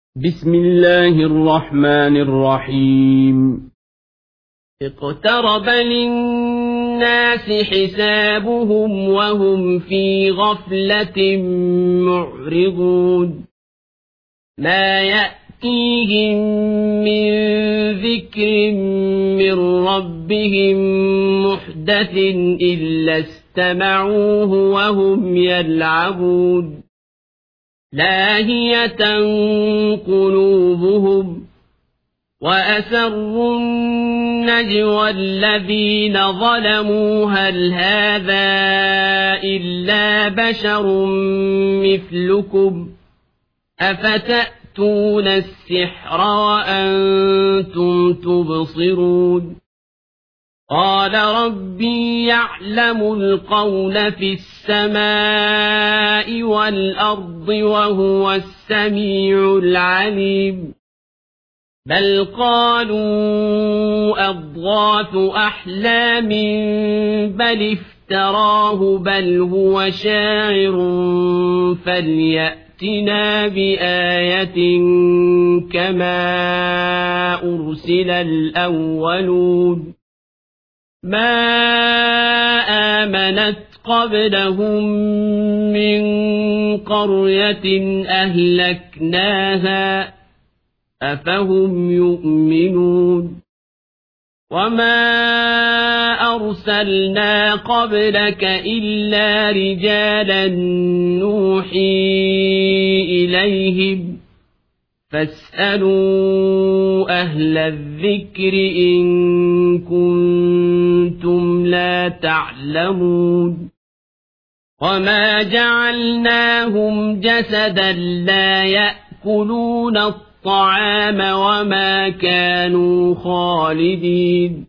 بسم الله الرحمن الرحيم. اقترب للناس حسابهم وهم في غفلة معرضون ما يأتيهم من ذكر من ربهم محدث إلا استمعوه وهم يلعبون لاهية قلوبهم وأسروا النجوى الذين ظلموا هل هذا إلا بشر مثلكم أفتأتون السحر وأنتم تبصرون قال ربي يعلم القول في السماء والأرض وهو السميع العليم بل قالوا أضغاث أحلام بل افتراه بل هو شاعر فليأتنا بآية كما أرسل الأولون ما آمنت قبلهم من قرية أهلكناها أفهم يؤمنون وما أرسلنا قبلك إلا رجالا نوحي إليهم فاسألوا أهل الذكر إن كنتم لا تعلمون وما جعلناهم جسدا لا يأكلون الطعام وما كانوا خالدين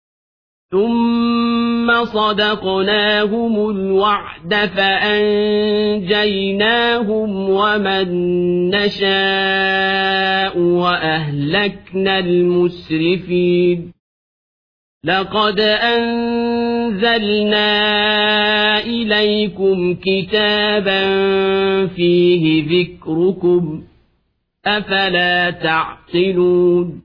ثم صدقناهم الوعد فأنجيناهم ومن نشاء وأهلكنا المسرفين لقد أنزلنا إليكم كتابا فيه ذكركم أفلا تعقلون